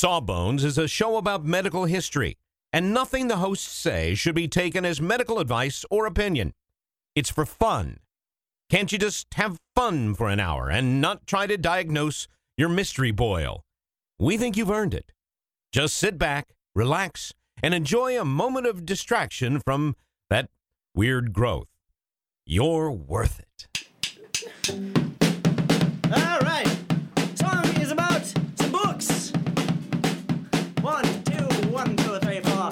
Sawbones is a show about medical history, and nothing the hosts say should be taken as medical advice or opinion. It's for fun. Can't you just have fun for an hour and not try to diagnose your mystery boil? We think you've earned it. Just sit back, relax, and enjoy a moment of distraction from that weird growth. You're worth it. All right. Song is about some books. 1, 2, 1, 2, 3, 4.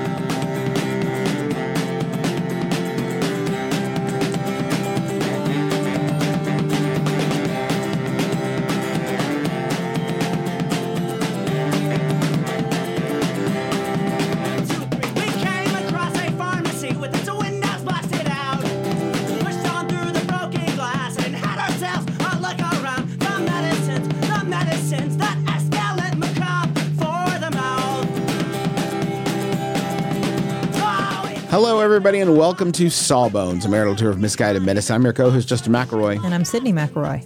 Hello, everybody, and welcome to Sawbones, a marital tour of misguided medicine. I'm your co-host, Justin McElroy. And I'm Sydney McElroy.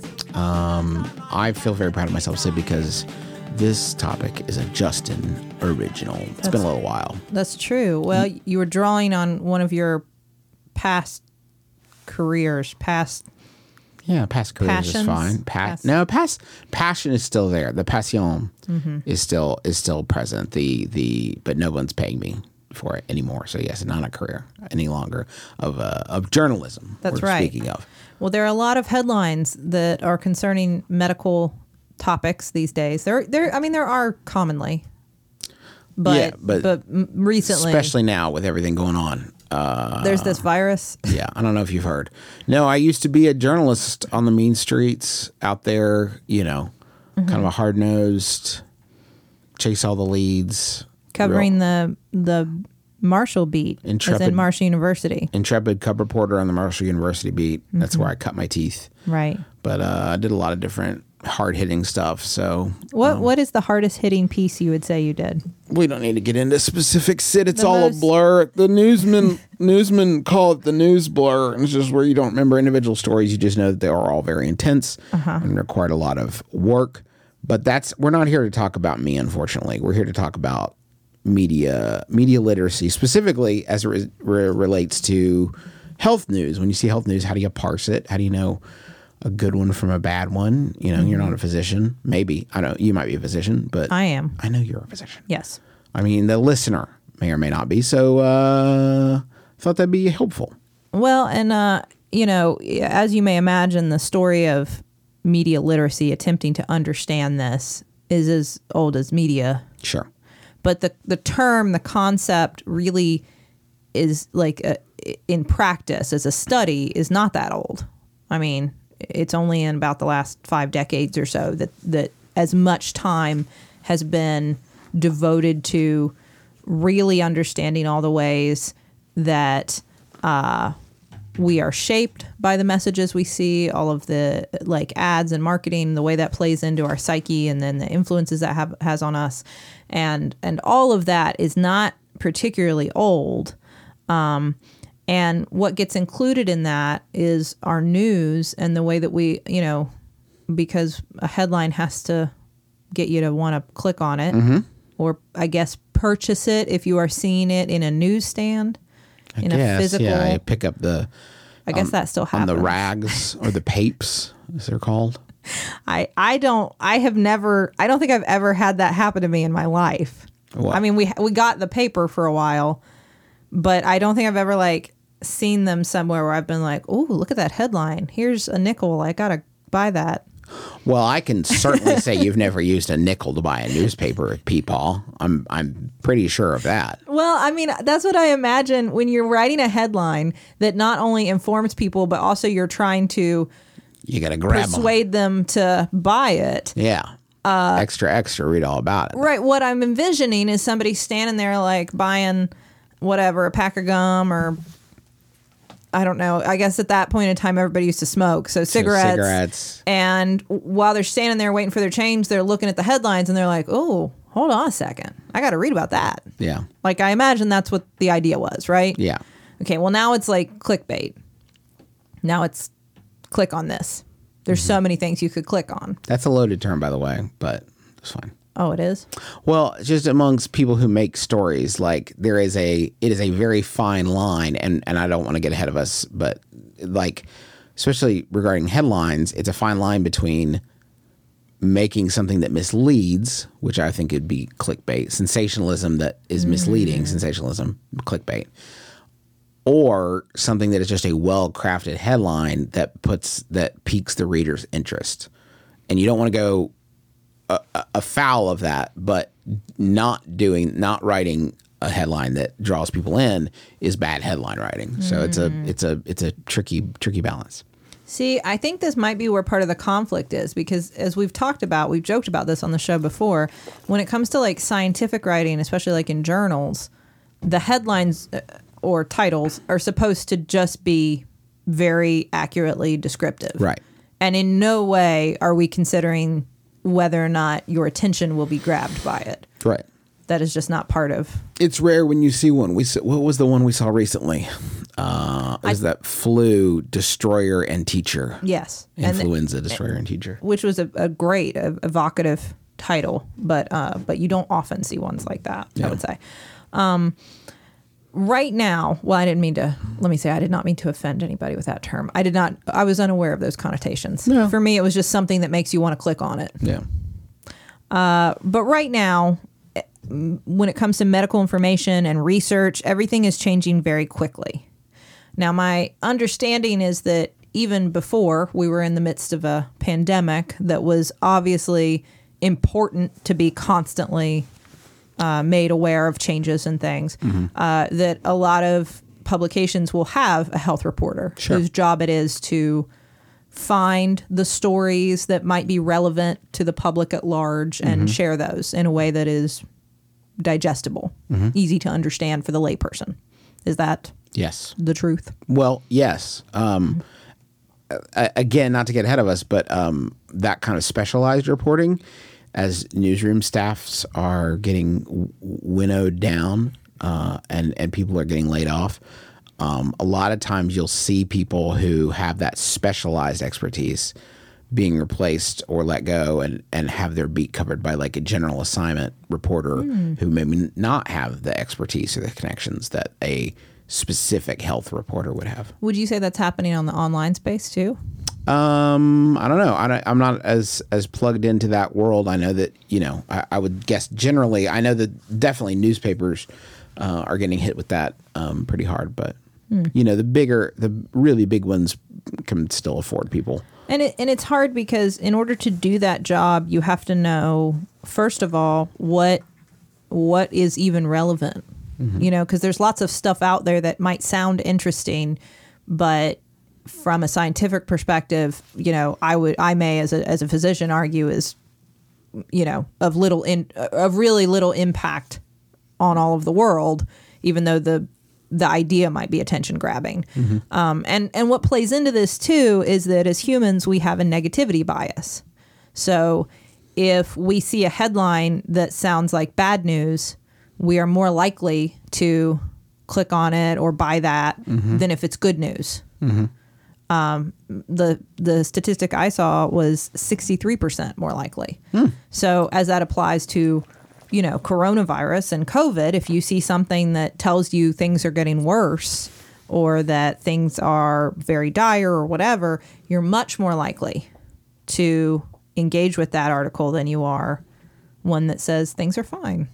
I feel very proud of myself, Sid, because this topic is a Justin original. It's been a little while. That's true. Well, you were drawing on one of your past careers, past careers is fine. Passion is still there. The passion is still present. But no one's paying me for it anymore. So yes, not a career any longer of journalism. That's right. Speaking of, well, there are a lot of headlines that are concerning medical topics these days. There are commonly, but recently, especially now with everything going on. There's this virus. Yeah, I don't know if you've heard. No, I used to be a journalist on the mean streets out there, kind of a hard-nosed, chase all the leads. Covering the Marshall beat, as in Marshall University. Intrepid cub reporter on the Marshall University beat. That's where I cut my teeth. Right. But I did a lot of different hard-hitting stuff. So what is the hardest-hitting piece you would say you did? We don't need to get into specifics, Sid. It's all a blur. The newsmen call it the news blur. And it's just where you don't remember individual stories. You just know that they are all very intense and required a lot of work. But we're not here to talk about me, unfortunately. We're here to talk about media literacy, specifically as it relates to health news. When you see health news, how do you parse it? How do you know a good one from a bad one? You're not a physician. Maybe. I know you might be a physician, but I am. I know you're a physician. Yes. I mean, the listener may or may not be. So thought that'd be helpful. Well, and as you may imagine, the story of media literacy, attempting to understand this, is as old as media. Sure. But the term, the concept really is like in practice as a study is not that old. I mean, it's only in about the last 5 decades or so that as much time has been devoted to really understanding all the ways that we are shaped by the messages we see, all of the ads and marketing, the way that plays into our psyche, and then the influences that has on us. And all of that is not particularly old. And what gets included in that is our news and the way that we, because a headline has to get you to want to click on it or I guess purchase it if you are seeing it in a newsstand, a physical. Yeah, you pick up the. I guess that still happens. On the rags or the papes, as they're called. I don't think I've ever had that happen to me in my life. What? I mean, we got the paper for a while, but I don't think I've ever seen them somewhere where I've been like, "Oh, look at that headline. Here's a nickel. I got to buy that." Well, I can certainly say you've never used a nickel to buy a newspaper at Peepaw. I'm pretty sure of that. Well, I mean, that's what I imagine when you're writing a headline that not only informs people, but also you're trying to persuade them to buy it. Yeah. Extra, read all about it. Right. What I'm envisioning is somebody standing there buying whatever, a pack of gum or I don't know. I guess at that point in time, everybody used to smoke. So cigarettes. And while they're standing there waiting for their change, they're looking at the headlines and they're like, oh, hold on a second. I got to read about that. Yeah. I imagine that's what the idea was, right? Yeah. Okay. Well, now it's clickbait. Now it's click on this. There's so many things you could click on. That's a loaded term, by the way, but it's fine. Oh, it is? Well, just amongst people who make stories, like it is a very fine line, and I don't want to get ahead of us, but like, especially regarding headlines, it's a fine line between making something that misleads, which I think would be clickbait, sensationalism that is misleading, sensationalism, clickbait, or something that is just a well-crafted headline that piques the reader's interest. And you don't want to go afoul of that, but not writing a headline that draws people in is bad headline writing. So it's a tricky balance. See, I think this might be where part of the conflict is, because as we've joked about this on the show before, when it comes to like scientific writing, especially like in journals, the headlines or titles are supposed to just be very accurately descriptive. Right. And in no way are we considering whether or not your attention will be grabbed by it. Right. That is just not part of... It's rare when you see one. What was the one we saw recently? It was that flu, destroyer, and teacher. Yes. Influenza, destroyer, and teacher. Which was a great, evocative title, but you don't often see ones like that, I would say. Right now, well, I did not mean to offend anybody with that term. I was unaware of those connotations. No. For me, it was just something that makes you want to click on it. Yeah. But right now, when it comes to medical information and research, everything is changing very quickly. Now, my understanding is that even before we were in the midst of a pandemic, that was obviously important to be constantly made aware of changes and things, that a lot of publications will have a health reporter whose job it is to find the stories that might be relevant to the public at large and share those in a way that is digestible, easy to understand for the layperson. Is that the truth? Well, yes. Again, not to get ahead of us, but that kind of specialized reporting, as newsroom staffs are getting winnowed down and people are getting laid off, a lot of times you'll see people who have that specialized expertise being replaced or let go and have their beat covered by like a general assignment reporter who maybe not have the expertise or the connections that a specific health reporter would have. Would you say that's happening on the online space too? I don't know. I'm not as plugged into that world. I know that, I would guess generally, I know that definitely newspapers are getting hit with that pretty hard, but the really big ones can still afford people. And it's hard because in order to do that job, you have to know, first of all, what is even relevant, because there's lots of stuff out there that might sound interesting, but from a scientific perspective, I may as a physician argue is, of really little impact on all of the world, even though the idea might be attention grabbing. And what plays into this too is that as humans, we have a negativity bias. So if we see a headline that sounds like bad news, we are more likely to click on it or buy that than if it's good news. The statistic I saw was 63% more likely. So as that applies to, coronavirus and COVID, if you see something that tells you things are getting worse or that things are very dire or whatever, you're much more likely to engage with that article than you are one that says things are fine.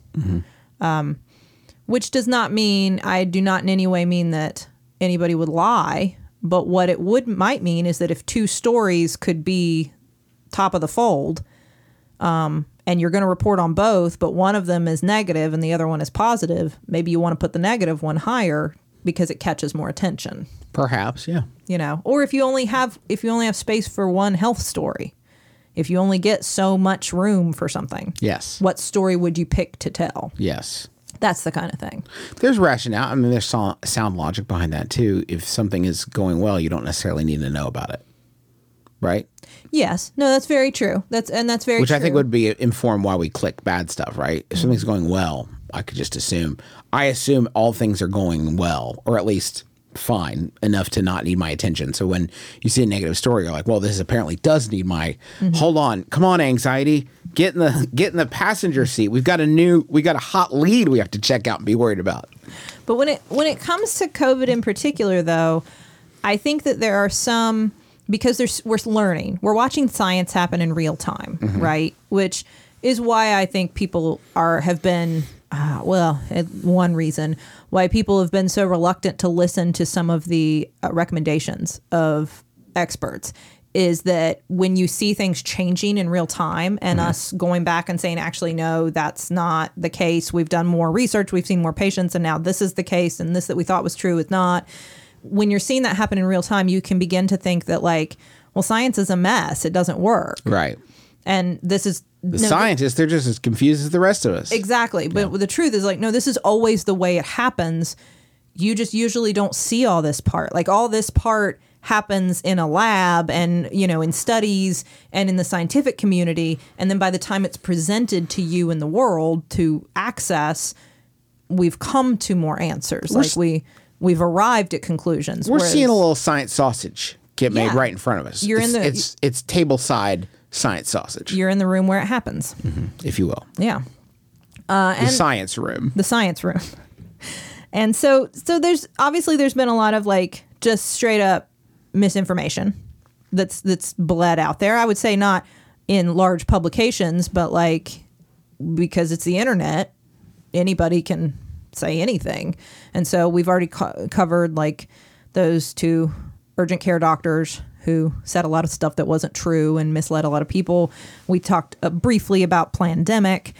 Which does not mean, I do not in any way mean that anybody would lie. But what it might mean is that if two stories could be top of the fold, and you're going to report on both, but one of them is negative and the other one is positive, maybe you want to put the negative one higher because it catches more attention. Perhaps, yeah. Or if you only have space for one health story, if you only get so much room for something, yes, what story would you pick to tell? Yes. That's the kind of thing. There's rationale. I mean, there's sound logic behind that, too. If something is going well, you don't necessarily need to know about it. Right? Yes. No, that's very true. That's very Which true. I think would be inform why we click bad stuff, right? If something's going well, I could just assume. I assume all things are going well, or at least fine enough to not need my attention. So when you see a negative story, you're like, well, this apparently does need my, hold on, come on, anxiety, get in the passenger seat. We got a hot lead we have to check out and be worried about. But when it comes to COVID in particular, though, I think that there are some, because we're learning, we're watching science happen in real time, right? Which is why I think people have been, one reason why people have been so reluctant to listen to some of the recommendations of experts is that when you see things changing in real time and us going back and saying, actually, no, that's not the case. We've done more research. We've seen more patients. And now this is the case. And this that we thought was true is not. When you're seeing that happen in real time, you can begin to think that, like, well, science is a mess. It doesn't work. Right. And this is... The scientists, they're just as confused as the rest of us. Exactly. But the truth is, like, no, this is always the way it happens. You just usually don't see all this part. Like, all this part happens in a lab and, you know, in studies and in the scientific community. And then by the time it's presented to you in the world to access, we've come to more answers. We've arrived at conclusions. We're seeing a little science sausage get made right in front of us. It's table side science sausage. You're in the room where it happens, if you will. Yeah. The science room. The science room. And so there's been a lot of, like, just straight up misinformation that's bled out there. I would say not in large publications, but, like, because it's the internet, anybody can say anything. And so we've already covered, like, those two urgent care doctors who said a lot of stuff that wasn't true and misled a lot of people. We talked briefly about Plandemic.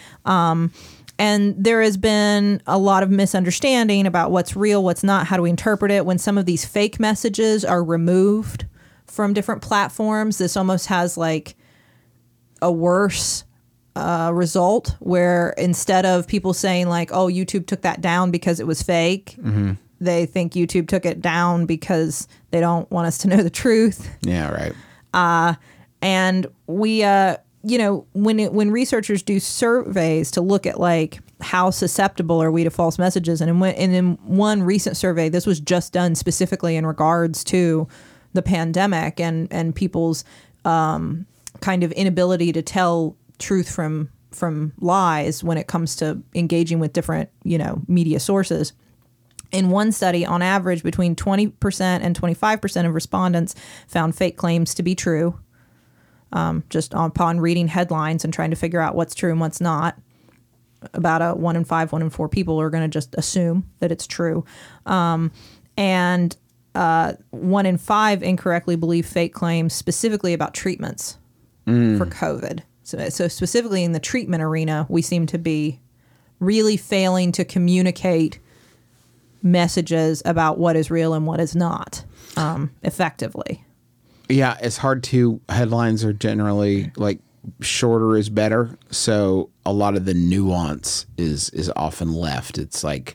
And there has been a lot of misunderstanding about what's real, what's not, how do we interpret it. When some of these fake messages are removed from different platforms, this almost has, like, a worse result, where instead of people saying, like, oh, YouTube took that down because it was fake, they think YouTube took it down because they don't want us to know the truth. Yeah, right. And we, when researchers do surveys to look at, like, how susceptible are we to false messages, and in one recent survey, this was just done specifically in regards to the pandemic and people's kind of inability to tell truth from lies when it comes to engaging with different, media sources. In one study, on average, between 20% and 25% of respondents found fake claims to be true, just upon reading headlines and trying to figure out what's true and what's not. About 1 in 5, 1 in 4 people are going to just assume that it's true. And 1 in 5 incorrectly believe fake claims specifically about treatments for COVID. So specifically in the treatment arena, we seem to be really failing to communicate messages about what is real and what is not effectively. Yeah, it's hard to. Headlines are generally, like, shorter is better. So a lot of the nuance is often left. It's like,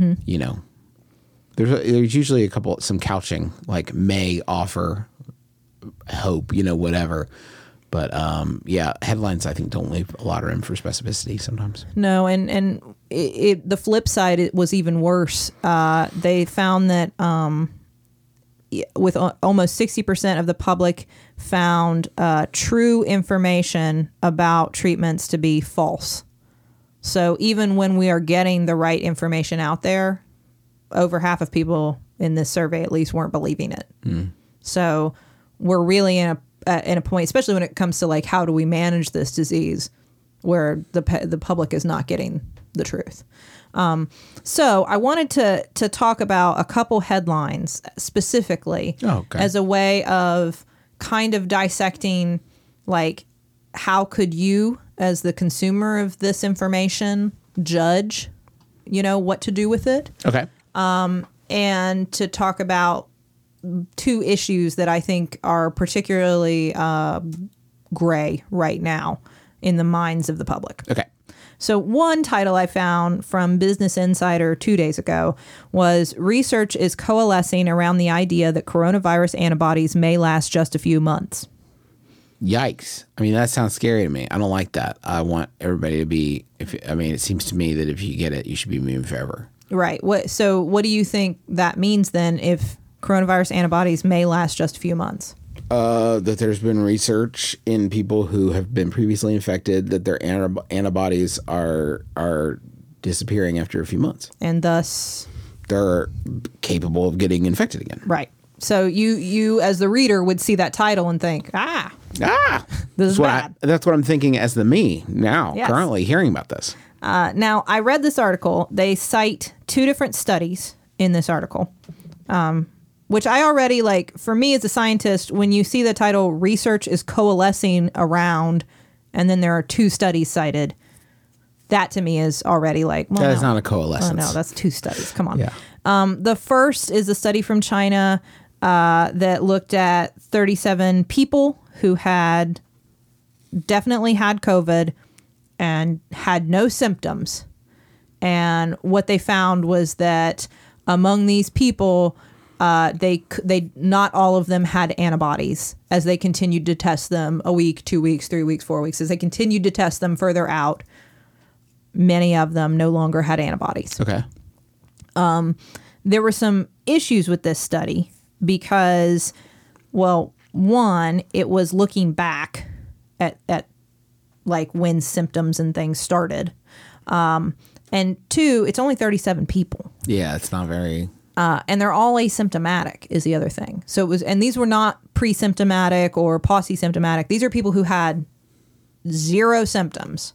there's usually some couching, like, may offer hope, whatever. But headlines, I think, don't leave a lot of room for specificity sometimes. No, and the flip side, it was even worse. They found that with almost 60% of the public found true information about treatments to be false. So even when we are getting the right information out there, over half of people in this survey at least weren't believing it. So we're really in a point, especially when it comes to, like, how do we manage this disease, where the public is not getting the truth. So I wanted to talk about a couple headlines specifically as a way of kind of dissecting, like, how could you, as the consumer of this information, judge, what to do with it. Okay. And to talk about two issues that I think are particularly gray right now in the minds of the public. Okay. So one title I found from Business Insider 2 days ago was, research is coalescing around the idea that coronavirus antibodies may last just a few months. Yikes. I mean, that sounds scary to me. I don't like that. I want everybody to be, it seems to me that if you get it, you should be immune forever. Right. So what do you think that means then if coronavirus antibodies may last just a few months? That there's been research in people who have been previously infected that their antibodies are disappearing after a few months. And thus they're capable of getting infected again. Right. So you as the reader would see that title and think, this is bad. That's what I'm thinking as the me now, Yes. currently hearing about this. Now, I read this article. They cite 2 different studies in this article, which I already, like, for me as a scientist, when you see the title, research is coalescing around, and then there are 2 studies cited, that to me is already like, well, That is no. not a coalescence. Oh, no, that's 2 studies. Come on. Yeah. The first is a study from China that looked at 37 people who had definitely had COVID and had no symptoms. And what they found was that among these people, they not all of them had antibodies as they continued to test them a week, 2 weeks, 3 weeks, 4 weeks. As they continued to test them further out, many of them no longer had antibodies. Okay. There were some issues with this study because, well, one, it was looking back at like when symptoms and things started. And 2, it's only 37 people. Yeah, it's not very... And they're all asymptomatic is the other thing. So it was, and these were not pre-symptomatic or post-symptomatic. These are people who had 0 symptoms.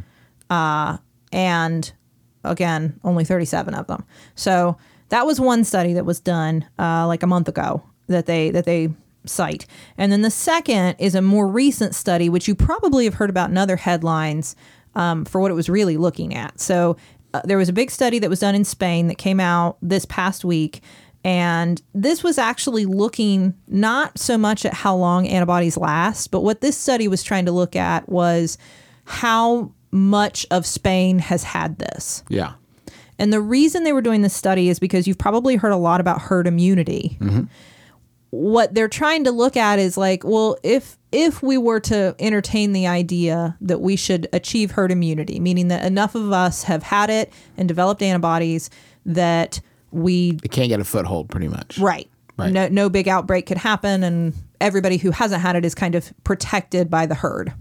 And again, only 37 of them. So that was one study that was done like a month ago that they cite. And then the second is a more recent study, which you probably have heard about in other headlines for what it was really looking at. So there was a big study that was done in Spain that came out this past week. And this was actually looking not so much at how long antibodies last, but what this study was trying to look at was how much of Spain has had this. Yeah. And the reason they were doing this study is because you've probably heard a lot about herd immunity. Mm-hmm. What they're trying to look at is like, well, if we were to entertain the idea that we should achieve herd immunity, meaning that enough of us have had it and developed antibodies that It can't get a foothold, pretty much. Right. No big outbreak could happen, and everybody who hasn't had it is kind of protected by the herd.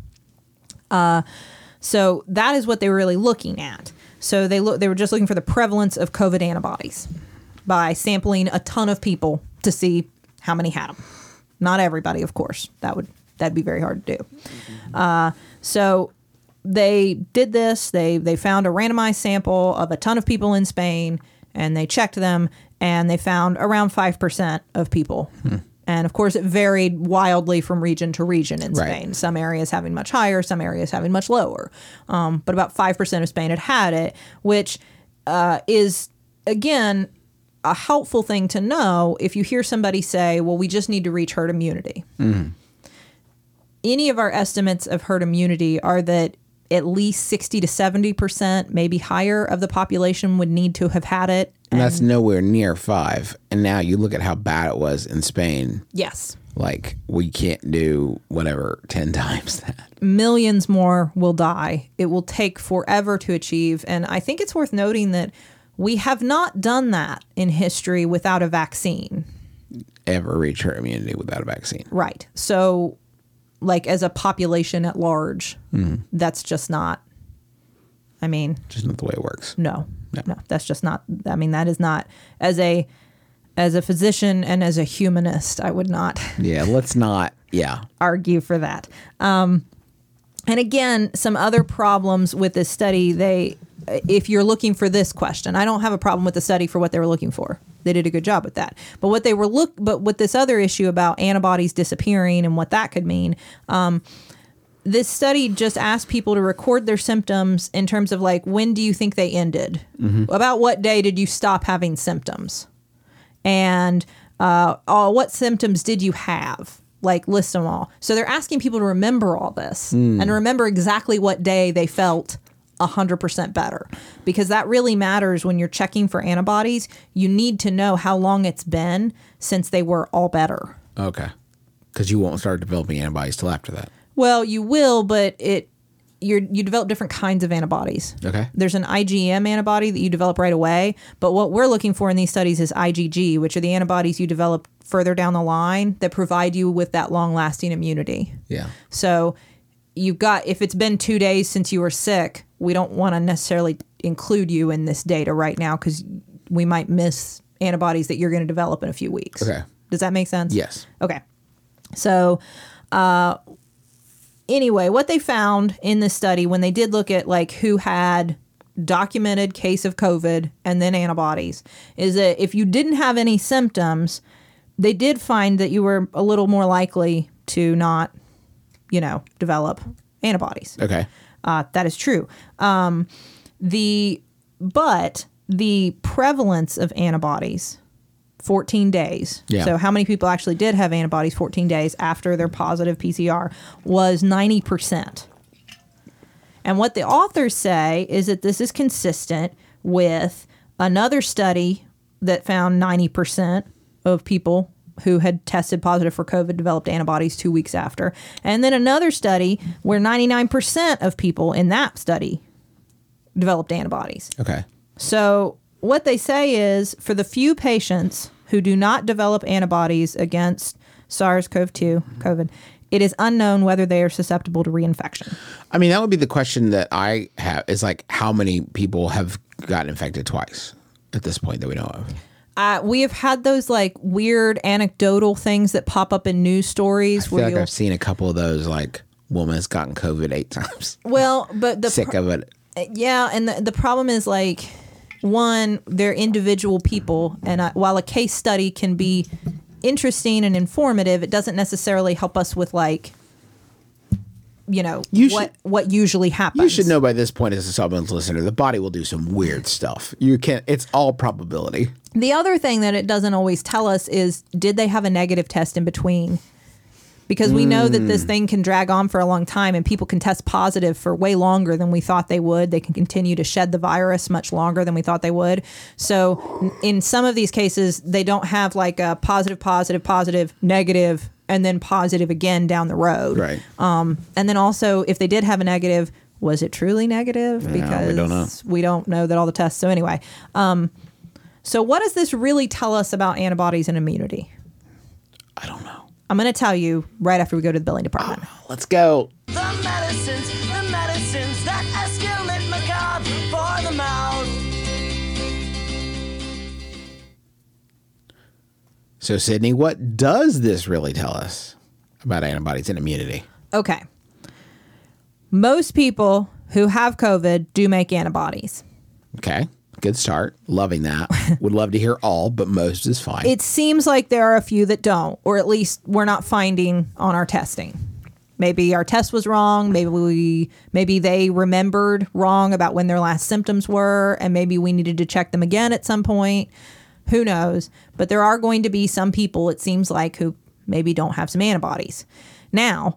So that is what they were really looking at. So they were just looking for the prevalence of COVID antibodies by sampling a ton of people to see how many had them. Not everybody, of course. That'd be very hard to do. So they did this. They found a randomized sample of a ton of people in Spain, and they checked them, and they found around 5% of people. And of course, it varied wildly from region to region in Spain. Right. Some areas having much higher, some areas having much lower. But about 5% of Spain had it, which is, again, a helpful thing to know if you hear somebody say, well, we just need to reach herd immunity. Any of our estimates of herd immunity are that at least 60 to 70%, maybe higher, of the population would need to have had it. And that's nowhere near 5. And now you look at how bad it was in Spain. Yes. Like, we can't do whatever 10 times that. Millions more will die. It will take forever to achieve. And I think it's worth noting that we have not done that in history without a vaccine. Ever reach herd immunity without a vaccine. Right. So, like, as a population at large, that's just not, I mean. Just not the way it works. No, that's just not, I mean, that is not, as a physician and as a humanist, I would not. Yeah, let's not, argue for that. And again, some other problems with this study, if you're looking for this question, I don't have a problem with the study for what they were looking for. They did a good job with that. But but with this other issue about antibodies disappearing and what that could mean, this study just asked people to record their symptoms in terms of like, when do you think they ended? About what day did you stop having symptoms? And what symptoms did you have? Like, list them all. So they're asking people to remember all this and remember exactly what day they felt 100% better, because that really matters when you're checking for antibodies. You need to know how long it's been since they were all better. Okay. Because you won't start developing antibodies till after that. Well, you will, but you develop different kinds of antibodies. Okay. There's an IgM antibody that you develop right away, but what we're looking for in these studies is IgG, which are the antibodies you develop further down the line that provide you with that long-lasting immunity. Yeah. So you've got, if it's been 2 days since you were sick, we don't want to necessarily include you in this data right now because we might miss antibodies that you're going to develop in a few weeks. Okay. Does that make sense? Yes. Okay. So, anyway, what they found in this study when they did look at like who had documented case of COVID and then antibodies is that if you didn't have any symptoms, they did find that you were a little more likely to not, develop antibodies. Okay. That is true. But the prevalence of antibodies, 14 days. Yeah. So how many people actually did have antibodies 14 days after their positive PCR was 90%. And what the authors say is that this is consistent with another study that found 90% of people who had tested positive for COVID developed antibodies 2 weeks after. And then another study where 99% of people in that study developed antibodies. Okay. So what they say is for the few patients who do not develop antibodies against SARS-CoV-2, COVID, it is unknown whether they are susceptible to reinfection. I mean, that would be the question that I have is like how many people have gotten infected twice at this point that we know of? We have had those like weird anecdotal things that pop up in news stories. I feel like I've seen a couple of those, like woman has gotten COVID 8 times. Well, but sick of it. Yeah, and the problem is like, one, they're individual people, and while a case study can be interesting and informative, it doesn't necessarily help us with like, what usually happens. You should know by this point as a supplements listener, the body will do some weird stuff. You can't. It's all probability. The other thing that it doesn't always tell us is, did they have a negative test in between? Because we know that this thing can drag on for a long time and people can test positive for way longer than we thought they would. They can continue to shed the virus much longer than we thought they would. So in some of these cases, they don't have like a positive, negative, and then positive again down the road. Right. And then also, if they did have a negative, was it truly negative? Because we don't know. We don't know that all the tests. So anyway, so what does this really tell us about antibodies and immunity? I don't know. I'm going to tell you right after we go to the billing department. Let's go. The medicines that escalate macabre for the mouth. So, Sydney, what does this really tell us about antibodies and immunity? Okay. Most people who have COVID do make antibodies. Okay. Good start. Loving that. Would love to hear all, but most is fine. It seems like there are a few that don't, or at least we're not finding on our testing. Maybe our test was wrong. Maybe they remembered wrong about when their last symptoms were, and maybe we needed to check them again at some point. Who knows? But there are going to be some people, it seems like, who maybe don't have some antibodies. Now,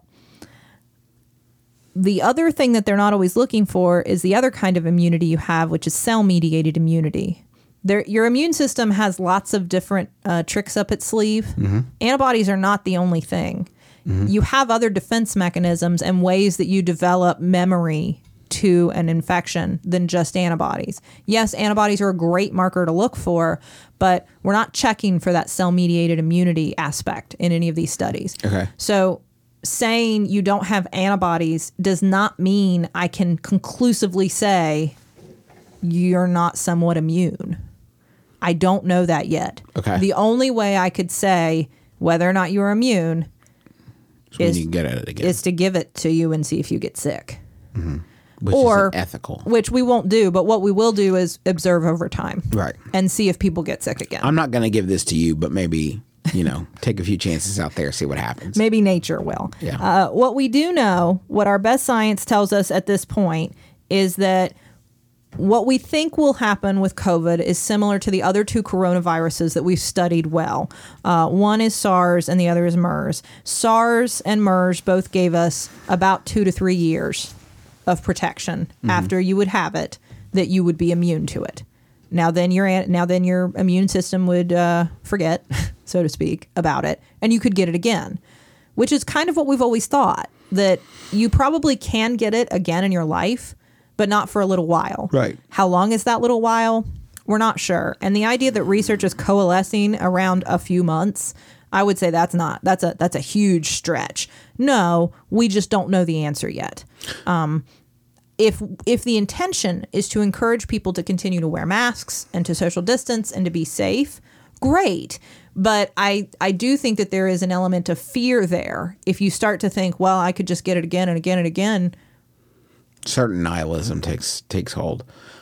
the other thing that they're not always looking for is the other kind of immunity you have, which is cell-mediated immunity. Your immune system has lots of different tricks up its sleeve. Mm-hmm. Antibodies are not the only thing. Mm-hmm. You have other defense mechanisms and ways that you develop memory to an infection than just antibodies. Yes, antibodies are a great marker to look for, but we're not checking for that cell-mediated immunity aspect in any of these studies. Okay. So saying you don't have antibodies does not mean I can conclusively say you're not somewhat immune. I don't know that yet. Okay. The only way I could say whether or not you're immune is, you get at it again. Is to give it to you and see if you get sick. Mm-hmm. Which or is ethical. Which we won't do, but what we will do is observe over time. Right. And see if people get sick again. I'm not going to give this to you, but maybe, take a few chances out there, see what happens. Maybe nature will. Yeah. What we do know, what our best science tells us at this point, is that what we think will happen with COVID is similar to the other two coronaviruses that we've studied well. One is SARS and the other is MERS. SARS and MERS both gave us about 2 to 3 years of protection after you would have it, that you would be immune to it. Now then your immune system would forget, so to speak, about it, and you could get it again, which is kind of what we've always thought. that you probably can get it again in your life, but not for a little while. Right. How long is that little while? We're not sure. And the idea that research is coalescing around a few months, I would say that's a huge stretch. No, we just don't know the answer yet. If the intention is to encourage people to continue to wear masks and to social distance and to be safe, great. But I do think that there is an element of fear there. If you start to think, well, I could just get it again and again and again. Certain nihilism takes hold.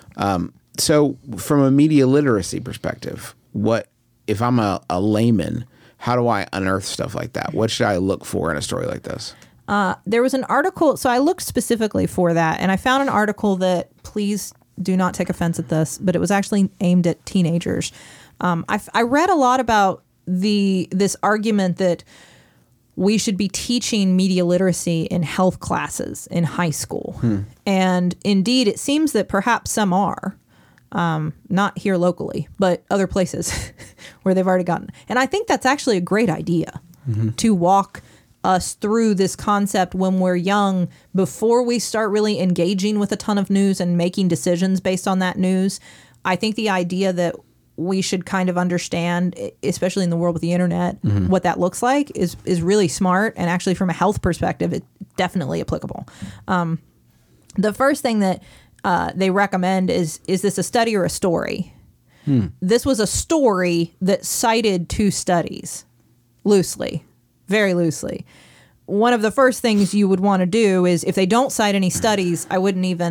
So from a media literacy perspective, what if I'm a layman, how do I unearth stuff like that? What should I look for in a story like this? There was an article, so I looked specifically for that, and I found an article that, please do not take offense at this, but it was actually aimed at teenagers. I read a lot about this argument that we should be teaching media literacy in health classes in high school. And indeed, it seems that perhaps some are. Not here locally, but other places where they've already gotten. And I think that's actually a great idea to walk us through this concept when we're young, before we start really engaging with a ton of news and making decisions based on that news. I think the idea that we should kind of understand, especially in the world with the internet, what that looks like is really smart. And actually from a health perspective, it's definitely applicable. The first thing that they recommend is this a study or a story? This was a story that cited 2 studies loosely, very loosely. One of the first things you would want to do is, if they don't cite any studies, I'd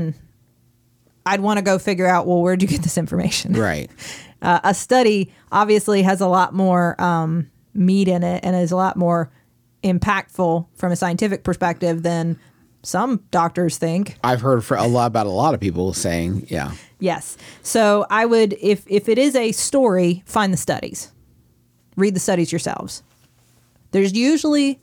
want to go figure out, well, where'd you get this information? Right. A study obviously has a lot more meat in it and is a lot more impactful from a scientific perspective than some doctors think. I've heard about a lot of people saying, yeah. Yes. So I would, if it is a story, find the studies. Read the studies yourselves. There's usually,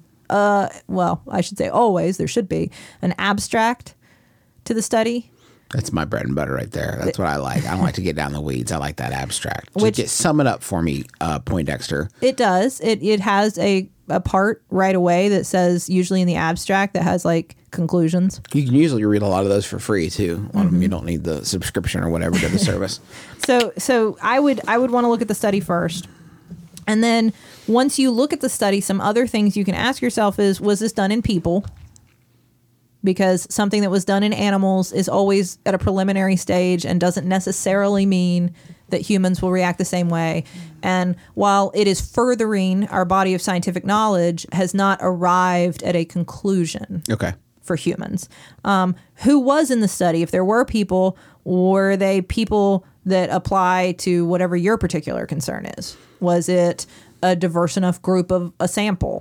I should say always, there should be an abstract to the study. That's my bread and butter right there. That's what I like. I don't like to get down the weeds. I like that abstract. Sum it up for me, Poindexter. It does. It has a part right away that says, usually in the abstract, that has like conclusions. You can usually read a lot of those for free too. A lot of them you don't need the subscription or whatever to the service. So I would want to look at the study first. And then once you look at the study, some other things you can ask yourself is, was this done in people? Because something that was done in animals is always at a preliminary stage and doesn't necessarily mean that humans will react the same way. And while it is furthering our body of scientific knowledge, has not arrived at a conclusion. Okay. For humans. Who was in the study? If there were people, were they people that apply to whatever your particular concern is? Was it a diverse enough group of a sample?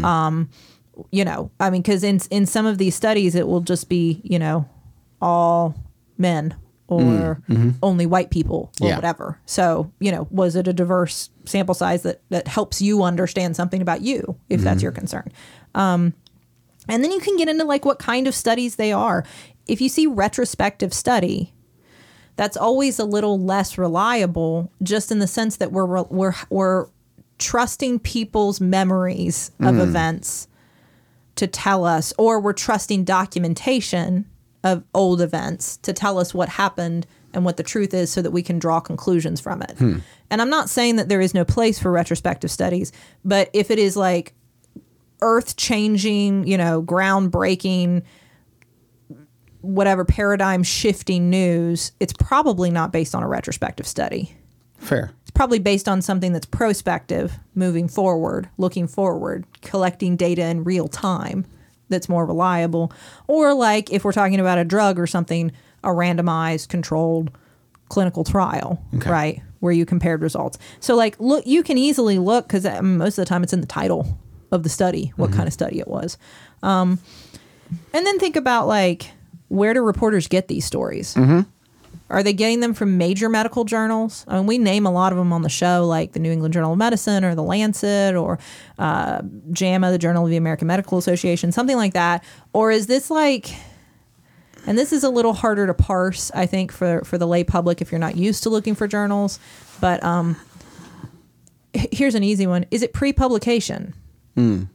Because in some of these studies, it will just be, all men or only white people or whatever. So, was it a diverse sample size that helps you understand something about you, if that's your concern? And then you can get into like what kind of studies they are. If you see retrospective study, that's always a little less reliable, just in the sense that we're trusting people's memories of events to tell us, or we're trusting documentation of old events to tell us what happened and what the truth is, so that we can draw conclusions from it. And I'm not saying that there is no place for retrospective studies, but if it is like earth-changing, groundbreaking, whatever, paradigm-shifting news, it's probably not based on a retrospective study. Fair. It's probably based on something that's prospective, moving forward, looking forward, collecting data in real time that's more reliable. Or like if we're talking about a drug or something, a randomized, controlled clinical trial, right, where you compared results. So like, look, you can easily look, because most of the time it's in the title of the study, what kind of study it was. And then think about like, where do reporters get these stories? Are they getting them from major medical journals? I mean, we name a lot of them on the show, like the New England Journal of Medicine or the Lancet or JAMA, the Journal of the American Medical Association, something like that. Or is this like, and this is a little harder to parse, I think, for the lay public if you're not used to looking for journals. But here's an easy one. Is it pre-publication?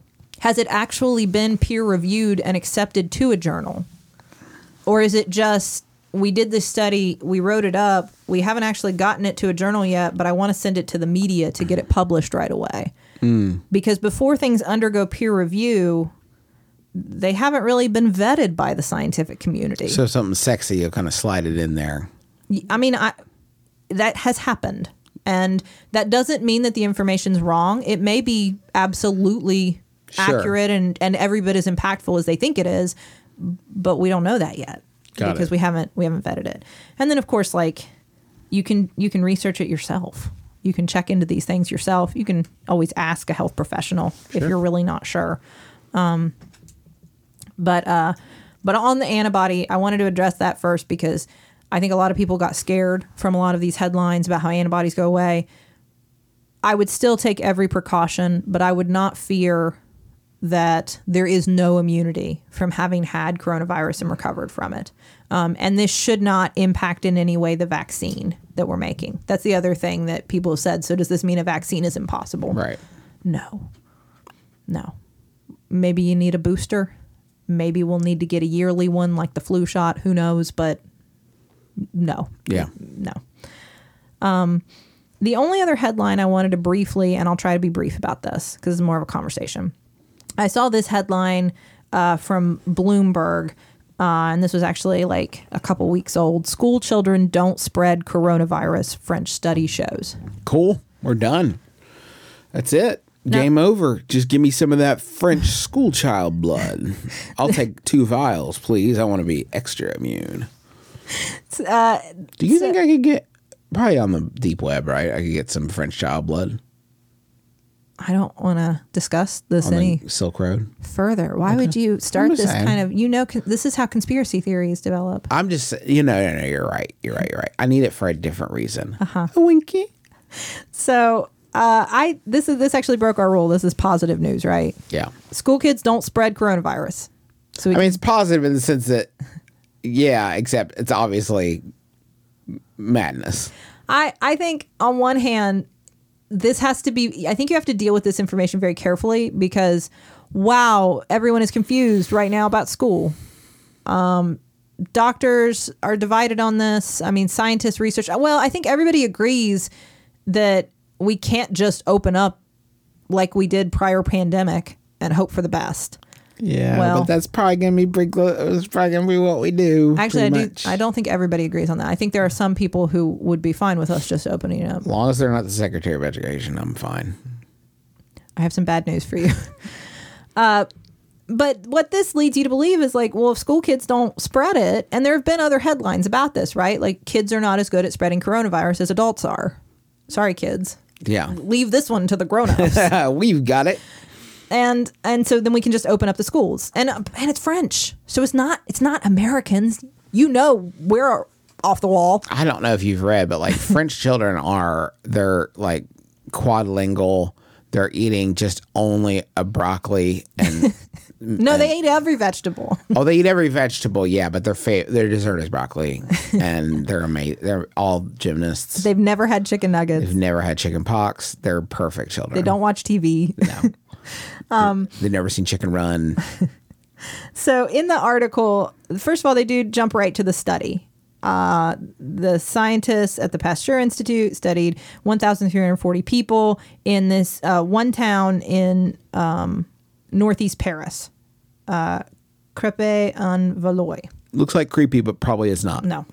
has it actually been peer reviewed and accepted to a journal? Or is it just, we did this study, we wrote it up, we haven't actually gotten it to a journal yet, but I want to send it to the media to get it published right away? Because before things undergo peer review, they haven't really been vetted by the scientific community. So something sexy, you'll kind of slide it in there. I mean, that has happened. And that doesn't mean that the information's wrong. It may be absolutely accurate and every bit as impactful as they think it is, but we don't know that yet because we haven't vetted it. And then, of course, like you can research it yourself. You can check into these things yourself. You can always ask a health professional if you're really not sure. But on the antibody, I wanted to address that first because I think a lot of people got scared from a lot of these headlines about how antibodies go away. I would still take every precaution, but I would not fear that there is no immunity from having had coronavirus and recovered from it. And this should not impact in any way the vaccine that we're making. That's the other thing that people have said. So does this mean a vaccine is impossible? Right. No. Maybe you need a booster. Maybe we'll need to get a yearly one like the flu shot. Who knows? But no. Yeah. No. The only other headline I wanted to briefly, and I'll try to be brief about this because it's more of a conversation. I saw this headline from Bloomberg, and this was actually like a couple weeks old. School children don't spread coronavirus, French study shows. Cool. We're done. That's it. Game over. Just give me some of that French school child blood. I'll take 2 vials, please. I want to be extra immune. Do you think I could get, probably on the deep web, right? I could get some French child blood. I don't want to discuss this on any the Silk Road further. Why would you start this saying. kind of, this is how conspiracy theories develop. I'm just, no, you're right. You're right. I need it for a different reason. A winky. So this actually broke our rule. This is positive news, right? Yeah. School kids don't spread coronavirus. So I mean, it's positive in the sense that, yeah, except it's obviously madness. I think on one hand, this has to be, I think you have to deal with this information very carefully because, wow, everyone is confused right now about school. Doctors are divided on this. I mean, scientists, research. Well, I think everybody agrees that we can't just open up like we did prior pandemic and hope for the best. Yeah, well, but that's probably going to be what we do. Actually, I don't think everybody agrees on that. I think there are some people who would be fine with us just opening it up. As long as they're not the Secretary of Education, I'm fine. I have some bad news for you. But what this leads you to believe is like, well, if school kids don't spread it, and there have been other headlines about this, right? Like kids are not as good at spreading coronavirus as adults are. Sorry, kids. Yeah. Leave this one to the grown-ups. We've got it. And so then we can just open up the schools, and it's French, so it's not Americans. We're off the wall. I don't know if you've read, but like French children they're like quadlingual. They're eating just only a broccoli and no, they eat every vegetable. Oh, they eat every vegetable, yeah, but their dessert is broccoli, and they're amazing. They're all gymnasts. They've never had chicken nuggets. They've never had chicken pox. They're perfect children. They don't watch TV. No. They've never seen Chicken Run. So in the article, first of all, they do jump right to the study. The scientists at the Pasteur Institute studied 1,340 people in this one town in northeast Paris, Crépy-en-Valois. Looks like creepy, but probably is not. No.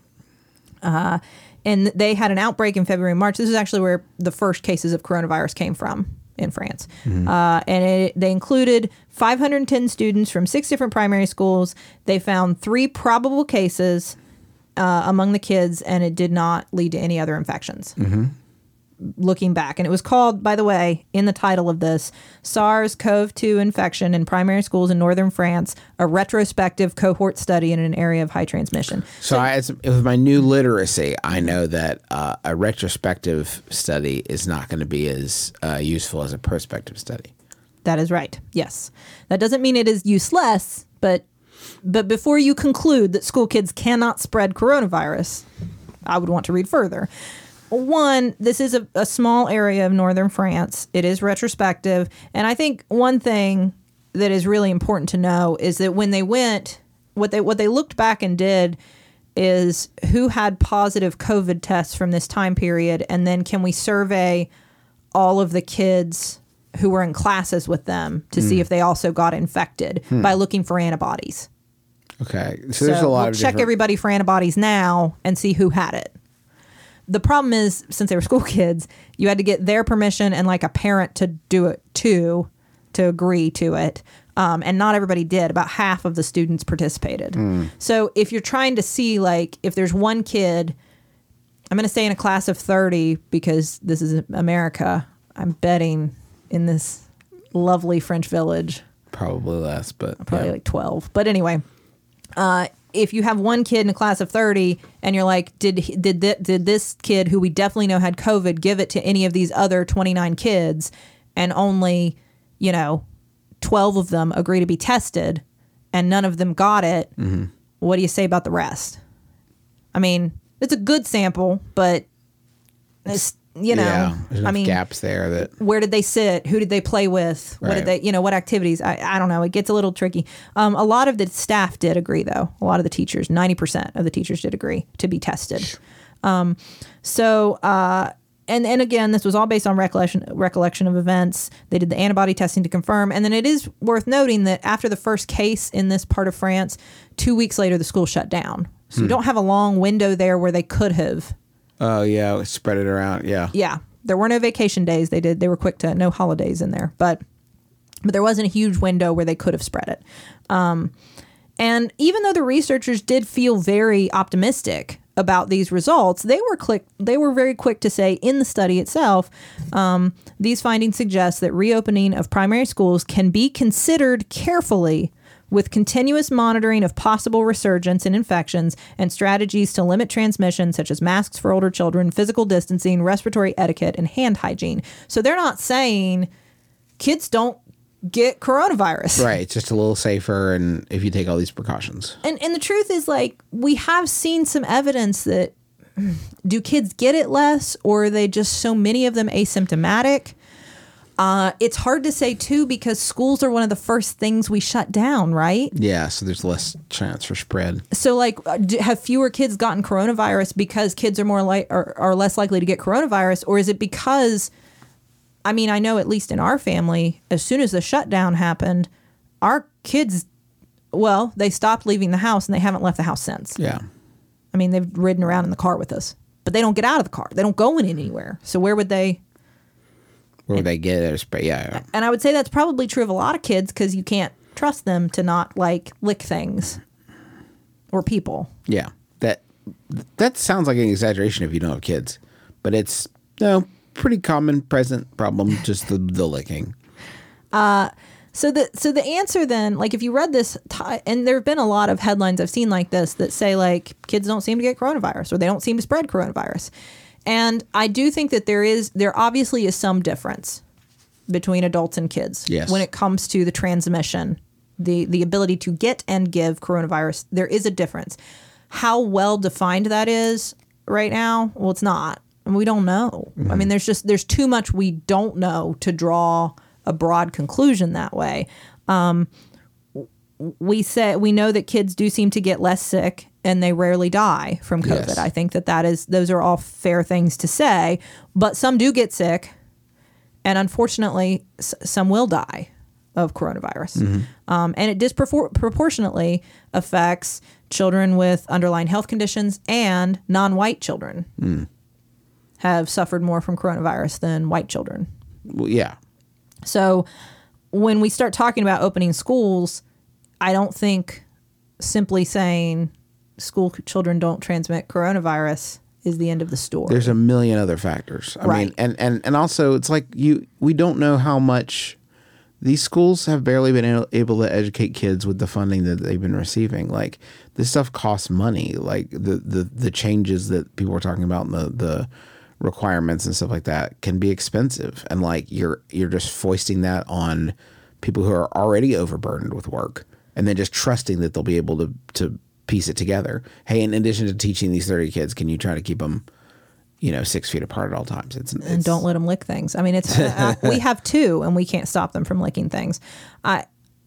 And they had an outbreak in February and March. This is actually where the first cases of coronavirus came from in France. And they included 510 students from 6 different primary schools. They found 3 probable cases among the kids, and it did not lead to any other infections. Looking back. And it was called, by the way, in the title of this, SARS-CoV-2 infection in primary schools in northern France, a retrospective cohort study in an area of high transmission. So with my new literacy, I know that a retrospective study is not going to be as useful as a prospective study. That is right. Yes. That doesn't mean it is useless, but before you conclude that school kids cannot spread coronavirus, I would want to read further. One, this is a small area of northern France. It is retrospective. And I think one thing that is really important to know is that when they went, what they looked back and did is who had positive COVID tests from this time period, and then can we survey all of the kids who were in classes with them to see if they also got infected by looking for antibodies. Okay, so there's a lot we'll of check different... everybody for antibodies now and see who had it. The problem is, since they were school kids, you had to get their permission and like a parent to do it too, to agree to it. And not everybody did. About half of the students participated. So if you're trying to see, like, if there's one kid, I'm going to say in a class of 30, because this is America, I'm betting in this lovely French village. Probably less, but... Probably like 12. But anyway, if you have one kid in a class of 30 and you're like, did this kid who we definitely know had COVID give it to any of these other 29 kids, and only, 12 of them agree to be tested and none of them got it, what do you say about the rest? I mean, it's a good sample, but it's, there's enough gaps there that... Where did they sit? Who did they play with? What did they, what activities? I don't know. It gets a little tricky. A lot of the staff did agree, though. A lot of the teachers, 90% of the teachers did agree to be tested. And again, this was all based on recollection of events. They did the antibody testing to confirm. And then it is worth noting that after the first case in this part of France, 2 weeks later, the school shut down. So you don't have a long window there where they could have. Oh, yeah. Spread it around. Yeah. Yeah. There were no vacation days. They were quick to no holidays in there. But there wasn't a huge window where they could have spread it. And even though the researchers did feel very optimistic about these results, they were very quick to say in the study itself, these findings suggest that reopening of primary schools can be considered carefully with continuous monitoring of possible resurgence in infections and strategies to limit transmission, such as masks for older children, physical distancing, respiratory etiquette, and hand hygiene. So they're not saying kids don't get coronavirus. Right. It's just a little safer, and if you take all these precautions. And the truth is, like, we have seen some evidence that do kids get it less, or are they just so many of them asymptomatic? It's hard to say, too, because schools are one of the first things we shut down, right? Yeah, so there's less chance for spread. So, like, have fewer kids gotten coronavirus because kids are less likely to get coronavirus, or is it because... I mean, I know at least in our family, as soon as the shutdown happened, our kids, they stopped leaving the house and they haven't left the house since. Yeah. I mean, they've ridden around in the car with us, but they don't get out of the car. They don't go in anywhere. So where would they? Where would they get it? Yeah. And I would say that's probably true of a lot of kids because you can't trust them to not, like, lick things or people. Yeah. That sounds like an exaggeration if you don't have kids, but it's, pretty common present problem, just the licking. So the answer then, like, if you read this, and there have been a lot of headlines I've seen like this that say, like, kids don't seem to get coronavirus or they don't seem to spread coronavirus. And I do think that there obviously is some difference between adults and kids. Yes. When it comes to the transmission, the ability to get and give coronavirus, there is a difference. How well defined that is right now, well, it's not. And we don't know. I mean, there's too much we don't know to draw a broad conclusion that way. We know that kids do seem to get less sick and they rarely die from COVID. Yes. I think those are all fair things to say, but some do get sick, and unfortunately some will die of coronavirus. And it disproportionately affects children with underlying health conditions, and non-white children have suffered more from coronavirus than white children. Well, yeah. So when we start talking about opening schools, I don't think simply saying school children don't transmit coronavirus is the end of the story. There's a million other factors. I mean, and also it's like we don't know how much these schools have barely been able to educate kids with the funding that they've been receiving. Like, this stuff costs money. Like the changes that people were talking about in the requirements and stuff like that can be expensive, and like you're just foisting that on people who are already overburdened with work, and then just trusting that they'll be able to piece it together. Hey, in addition to teaching these 30 kids, can you try to keep them 6 feet apart at all times? And don't let them lick things. I mean, it's we have two, and we can't stop them from licking things.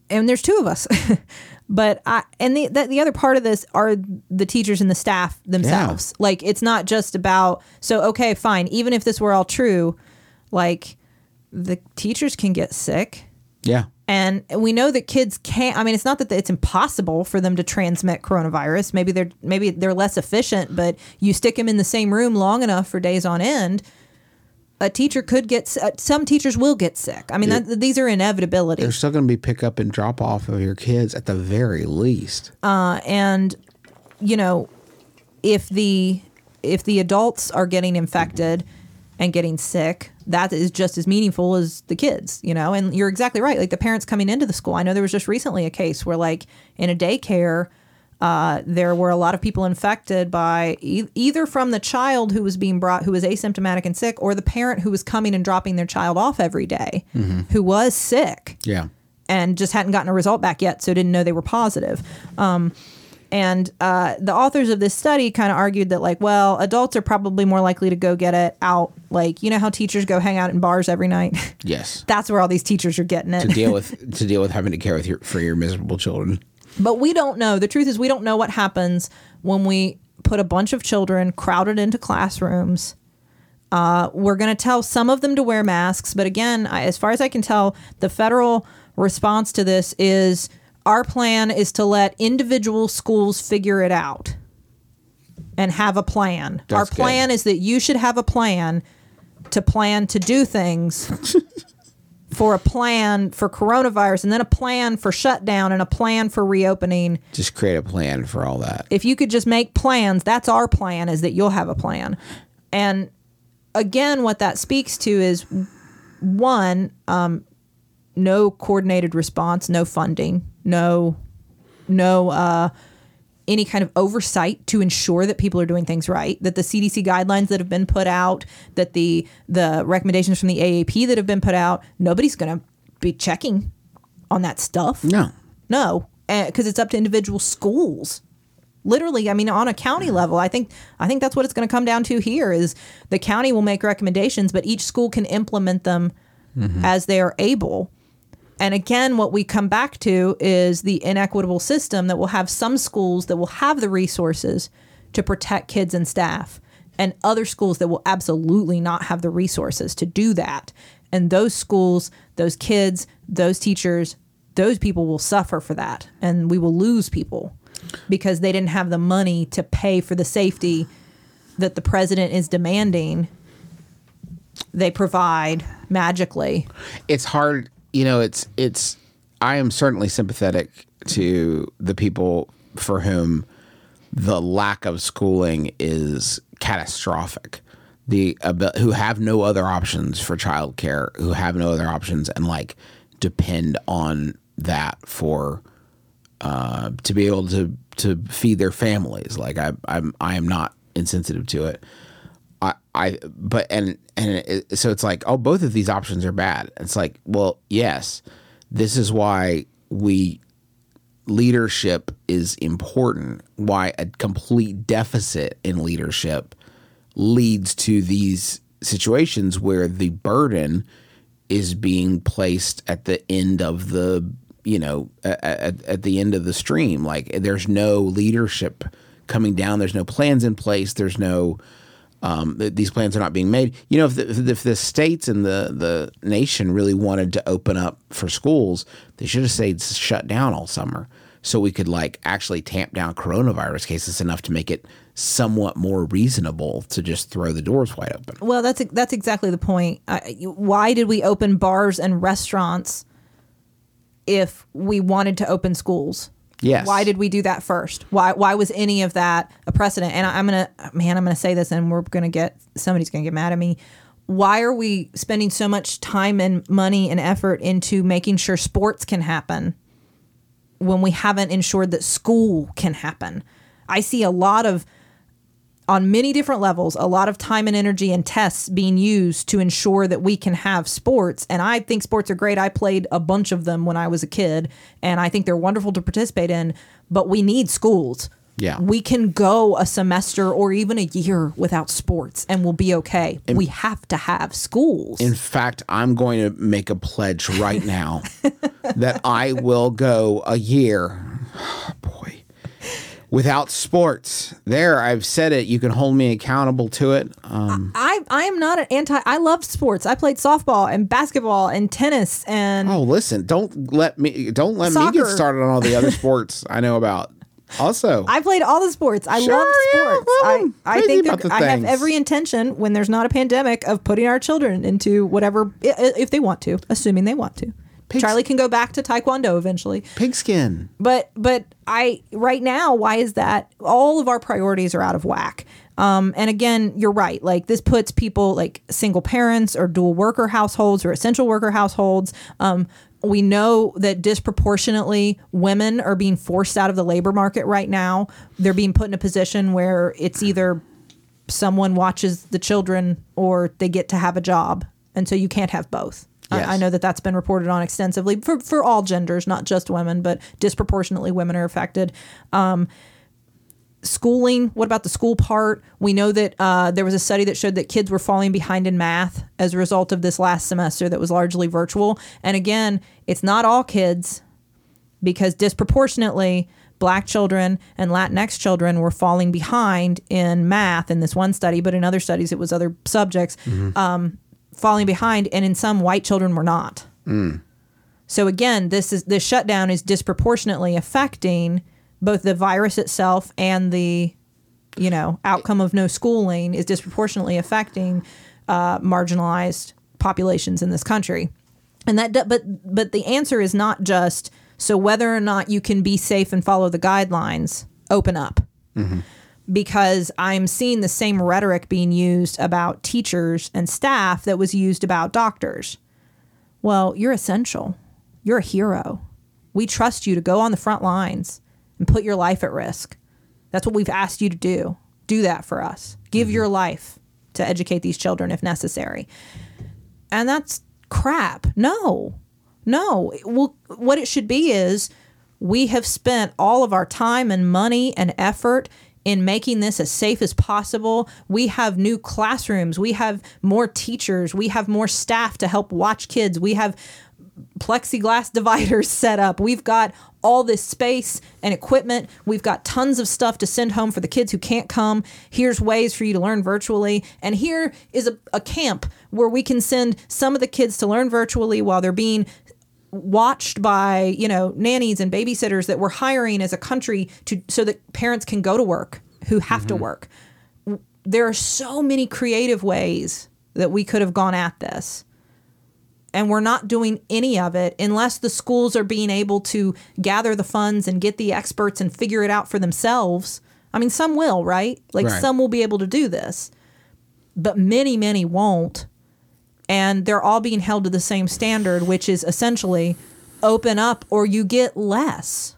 and there's two of us. But the other part of this are the teachers and the staff themselves. Yeah. Like, it's not just about, so, okay, fine. Even if this were all true, like, the teachers can get sick. Yeah. And we know that kids can't, I mean, it's not that it's impossible for them to transmit coronavirus. Maybe they're less efficient, but you stick them in the same room long enough for days on end, a teacher could get, some teachers will get sick. I mean, these are inevitabilities. There's still going to be pickup and drop off of your kids at the very least. And, you know, if the adults are getting infected and getting sick, that is just as meaningful as the kids, you know. And you're exactly right. Like, the parents coming into the school. I know there was just recently a case where, like, in a daycare, there were a lot of people infected by either from the child who was being brought, who was asymptomatic and sick, or the parent who was coming and dropping their child off every day, who was sick. Yeah. And just hadn't gotten a result back yet, so didn't know they were positive. And the authors of this study kind of argued that, like, well, adults are probably more likely to go get it out. Like, you know how teachers go hang out in bars every night? Yes. That's where all these teachers are getting it. To deal with having to care for your miserable children. But we don't know. The truth is, we don't know what happens when we put a bunch of children crowded into classrooms. We're going to tell some of them to wear masks. But again, as far as I can tell, the federal response to this is, our plan is to let individual schools figure it out and have a plan. That's our plan good. is that you should have a plan to do things for a plan for coronavirus, and then a plan for shutdown, and a plan for reopening. Just create a plan for all that. If you could just make plans, that's our plan, is that you'll have a plan. And again, what that speaks to is, one, no coordinated response, no funding, no any kind of oversight to ensure that people are doing things right, that the CDC guidelines that have been put out, that the recommendations from the AAP that have been put out, nobody's going to be checking on that stuff. No, because it's up to individual schools. Literally, I mean, on a county level, I think that's what it's going to come down to here is the county will make recommendations, but each school can implement them as they are able. And again, what we come back to is the inequitable system that will have some schools that will have the resources to protect kids and staff, and other schools that will absolutely not have the resources to do that. And those schools, those kids, those teachers, those people will suffer for that. And we will lose people because they didn't have the money to pay for the safety that the president is demanding they provide magically. It's hard. You know, I am certainly sympathetic to the people for whom the lack of schooling is catastrophic. Who have no other options for childcare, who have no other options, and like depend on that for to be able to feed their families. Like I am not insensitive to it. So it's like, oh, both of these options are bad. It's like, well, yes, this is why leadership is important, why a complete deficit in leadership leads to these situations where the burden is being placed at the end of the, at the end of the stream. Like, there's no leadership coming down. There's no plans in place. There's no, these plans are not being made. You know, if the states and the nation really wanted to open up for schools, they should have stayed shut down all summer so we could like actually tamp down coronavirus cases enough to make it somewhat more reasonable to just throw the doors wide open. Well, that's exactly the point. Why did we open bars and restaurants if we wanted to open schools? Yes. Why did we do that first? Why was any of that a precedent? And I'm gonna say this, and somebody's gonna get mad at me. Why are we spending so much time and money and effort into making sure sports can happen when we haven't ensured that school can happen? I see on many different levels, a lot of time and energy and tests being used to ensure that we can have sports. And I think sports are great. I played a bunch of them when I was a kid, and I think they're wonderful to participate in, but we need schools. Yeah. We can go a semester or even a year without sports and we'll be okay. We have to have schools. In fact, I'm going to make a pledge right now that I will go a year, without sports. There, I've said it. You can hold me accountable to it. I am not an anti. I love sports. I played softball and basketball and tennis and. Oh, listen! Don't let me get Soccer. started on all the other sports I know about. Also, I played all the sports. I Sure, love yeah, sports. well, I crazy think about the I have things. every intention when there's not a pandemic of putting our children into whatever if they want to, assuming they want to. Charlie can go back to Taekwondo eventually. pigskin. But right now, why is that? All of our priorities are out of whack. And again, you're right. Like this puts people like single parents or dual worker households or essential worker households. We know that disproportionately women are being forced out of the labor market right now. They're being put in a position where it's either someone watches the children or they get to have a job. And so you can't have both. Yes. I know that that's been reported on extensively for all genders, not just women, but disproportionately women are affected. Schooling, what about the school part? We know that there was a study that showed that kids were falling behind in math as a result of this last semester that was largely virtual. And again, it's not all kids, because disproportionately Black children and Latinx children were falling behind in math in this one study, but in other studies it was other subjects falling behind, and in some white children were not. So again, this shutdown is disproportionately affecting both the virus itself and the, outcome of no schooling is disproportionately affecting marginalized populations in this country. And but the answer is not just so whether or not you can be safe and follow the guidelines, open up. Because I'm seeing the same rhetoric being used about teachers and staff that was used about doctors. Well, you're essential. You're a hero. We trust you to go on the front lines and put your life at risk. That's what we've asked you to do. Do that for us. Give your life to educate these children if necessary. And that's crap. No. Well, what it should be is we have spent all of our time and money and effort in making this as safe as possible. We have new classrooms. We have more teachers. We have more staff to help watch kids. We have plexiglass dividers set up. We've got all this space and equipment. We've got tons of stuff to send home for the kids who can't come. Here's ways for you to learn virtually. And here is a camp where we can send some of the kids to learn virtually while they're being watched by, nannies and babysitters that we're hiring as a country so that parents can go to work who have to work. There are so many creative ways that we could have gone at this. And we're not doing any of it unless the schools are being able to gather the funds and get the experts and figure it out for themselves. I mean, some will, right? Right. Some will be able to do this, but many, many won't. And they're all being held to the same standard, which is essentially open up or you get less.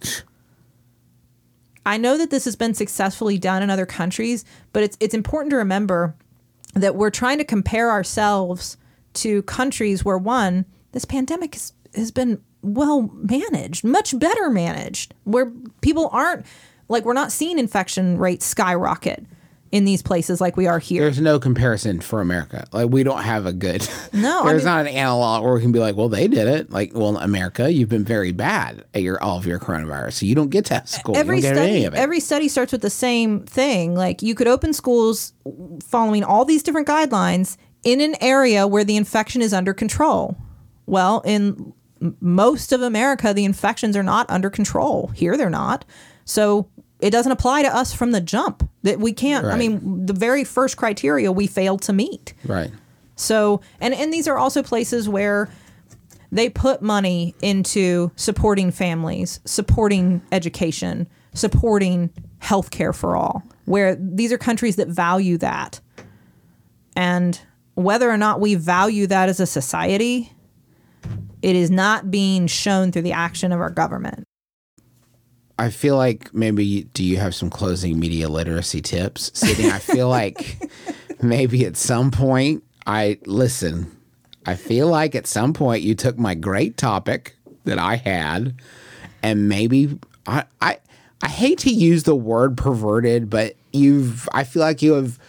I know that this has been successfully done in other countries, but it's important to remember that we're trying to compare ourselves to countries where, one, this pandemic has been well managed, much better managed, where people aren't, we're not seeing infection rates skyrocket in these places like we are here. There's no comparison for America. We don't have a good. No, there's not an analog where we can be like, well, they did it. America, you've been very bad at all of your coronavirus, so you don't get to have school. You don't get any of it. Every study starts with the same thing. You could open schools following all these different guidelines in an area where the infection is under control. Well, in most of America, the infections are not under control. Here, they're not. So it doesn't apply to us from the jump. That we can't. Right. I mean, the very first criteria we failed to meet. Right. So, and these are also places where they put money into supporting families, supporting education, supporting healthcare for all, where these are countries that value that. And whether or not we value that as a society, it is not being shown through the action of our government. I feel like maybe, do you have some closing media literacy tips? Sydney, I feel like maybe at some point, I feel like at some point you took my great topic that I had and maybe I hate to use the word perverted, but I feel like you have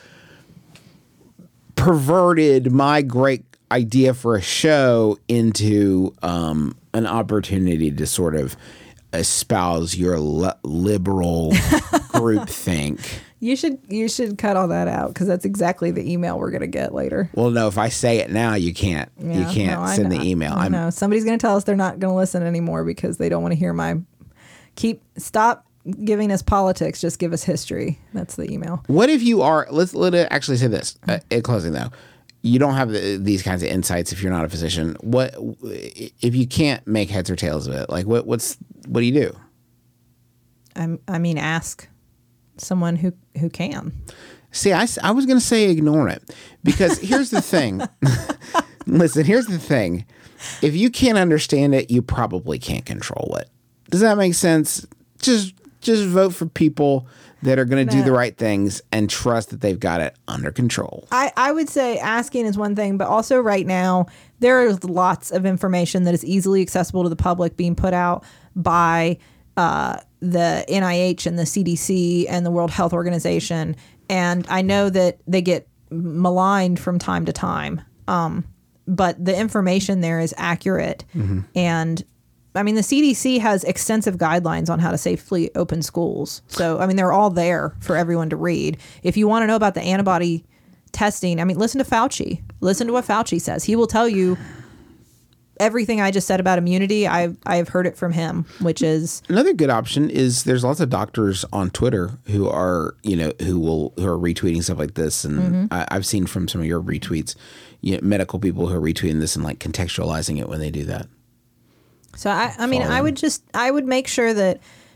perverted my great idea for a show into an opportunity to sort of espouse your liberal groupthink. You should cut all that out because that's exactly the email we're gonna get later. Well, no, if I say it now, you can't. Yeah, you can't send the email. I know somebody's gonna tell us they're not gonna listen anymore because they don't want to hear stop giving us politics. Just give us history. That's the email. What if you are? Let's actually say this in closing though. You don't have these kinds of insights if you're not a physician. What if you can't make heads or tails of it? Like what do you do? I mean, ask someone who can. See, I was going to say ignore it because here's the thing. Listen, here's the thing. If you can't understand it, you probably can't control it. Does that make sense? Just vote for people that are going to do the right things and trust that they've got it under control. I would say asking is one thing, but also right now, there is lots of information that is easily accessible to the public being put out by the NIH and the CDC and the World Health Organization. And I know that they get maligned from time to time, but the information there is accurate. Mm-hmm. And I mean, the CDC has extensive guidelines on how to safely open schools. So, I mean, they're all there for everyone to read. If you want to know about the antibody testing, I mean, listen to Fauci. Listen to what Fauci says. He will tell you everything I just said about immunity. I've heard it from him, which is another good option. Is there's lots of doctors on Twitter who are who are retweeting stuff like this, and I've seen from some of your retweets, medical people who are retweeting this and like contextualizing it when they do that. So I mean, I would make sure that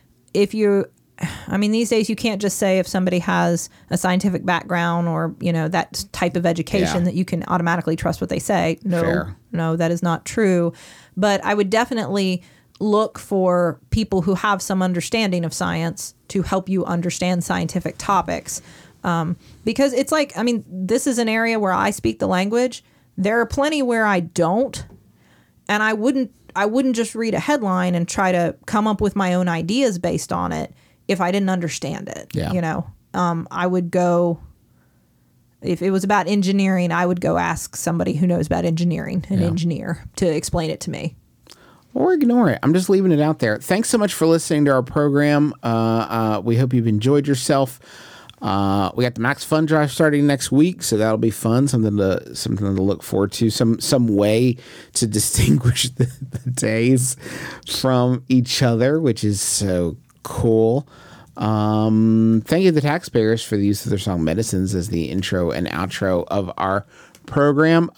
these days you can't just say if somebody has a scientific background or, that type of education that you can automatically trust what they say. No, that is not true. But I would definitely look for people who have some understanding of science to help you understand scientific topics. Because it's like, this is an area where I speak the language. There are plenty where I don't. And I wouldn't just read a headline and try to come up with my own ideas based on it if I didn't understand it. Yeah. I would go, if it was about engineering, I would go ask somebody who knows about engineering, an engineer, to explain it to me. Or ignore it. I'm just leaving it out there. Thanks so much for listening to our program. We hope you've enjoyed yourself. We got the Max Fun Drive starting next week, so that'll be fun. Something to look forward to. Some way to distinguish the days from each other, which is so cool. Thank you to the taxpayers for the use of their song "Medicines" as the intro and outro of our program.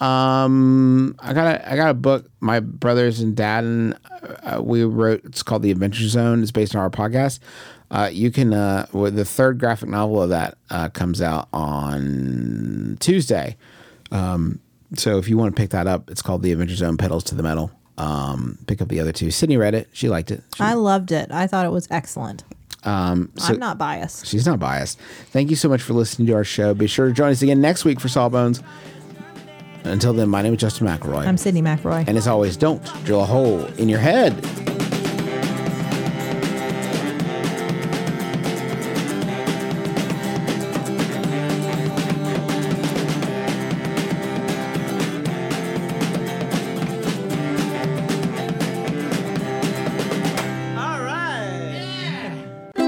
I got a book my brothers and dad and we wrote. It's called The Adventure Zone. It's based on our podcast. You can, the third graphic novel of that comes out on Tuesday. So if you want to pick that up, it's called The Adventure Zone, Pedals to the Metal. Pick up the other two. Sydney read it. She liked it. I loved it. I thought it was excellent. I'm not biased. She's not biased. Thank you so much for listening to our show. Be sure to join us again next week for Sawbones. Until then, my name is Justin McElroy. I'm Sydney McElroy. And as always, don't drill a hole in your head.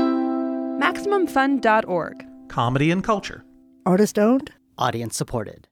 MaximumFun.org. Comedy and culture. Artist owned. Audience supported.